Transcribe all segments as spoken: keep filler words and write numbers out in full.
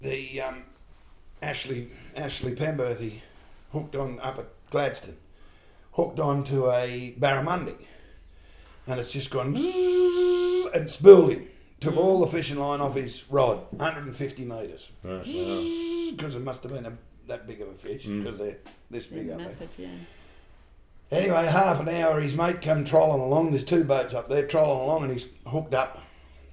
the um, Ashley Ashley Pemberthy hooked on up at Gladstone, hooked onto a barramundi, and it's just gone and spooled him. Took all the fishing line off his rod, one hundred fifty metres, Right, because it must have been a, that big of a fish, Mm. because they're this They're big up there. massive, yeah. Anyway, half an hour, his mate come trolling along. There's two boats up there trolling along, and he's hooked up.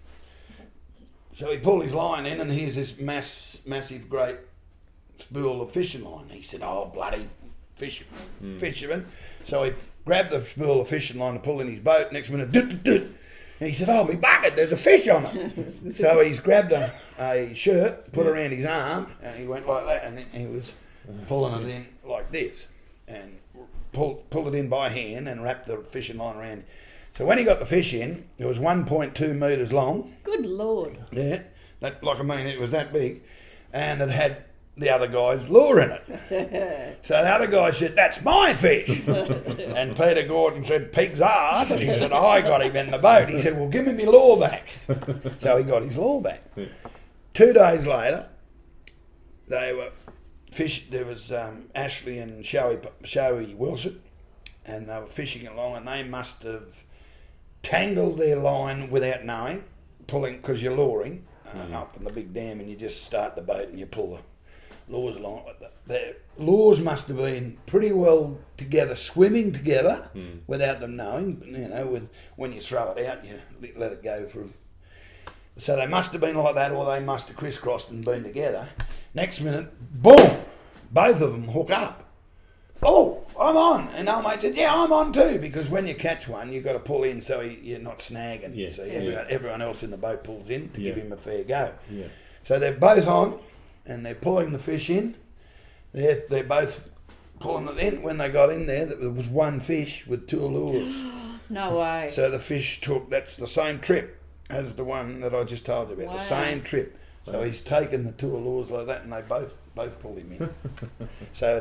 So he pulled his line in, and here's this mass, massive, great spool of fishing line. He said, "Oh, bloody fish, Mm. fisherman!" So he grabbed the spool of fishing line to pull in his boat. Next minute, doot, doot, doot. And he said, "Oh, me bucket, there's a fish on it." So he's grabbed a, a shirt, put it around his arm, and he went like that, and then he was pulling it in like this, and pulled pulled it in by hand and wrapped the fishing line around. So when he got the fish in, it was one point two metres long. Good Lord. Yeah, that like I mean, it was that big, and it had the other guy's lure in it. So the other guy said, "That's my fish." And Peter Gordon said, "Pig's ass." And he said, "Oh, I got him in the boat." He said, "Well, give me my lure back." So he got his lure back. Two days later, they were fish. There was um, Ashley and Showy, Showy Wilson, and they were fishing along, and they must have tangled their line without knowing, pulling because you're luring uh, Mm. up in the big dam, and you just start the boat and you pull the lures along. The, the lures must have been pretty well together, swimming together Mm. without them knowing. You know, with when you throw it out, you let it go for. So they must have been like that, or they must have crisscrossed and been together. Next minute, boom! Both of them hook up. Oh, I'm on. And our mate said, "Yeah, I'm on too," because when you catch one, you've got to pull in so he, you're not snagging. Yes, So yeah. everyone, everyone else in the boat pulls in to Yeah. give him a fair go. Yeah. So they're both on, and they're pulling the fish in. They're, they're both pulling it in. When they got in there, there was one fish with two lures. No way. So the fish took, that's the same trip as the one that I just told you about, Wow. the same trip. So he's taken the two lures like that, and they both both pulled him in. So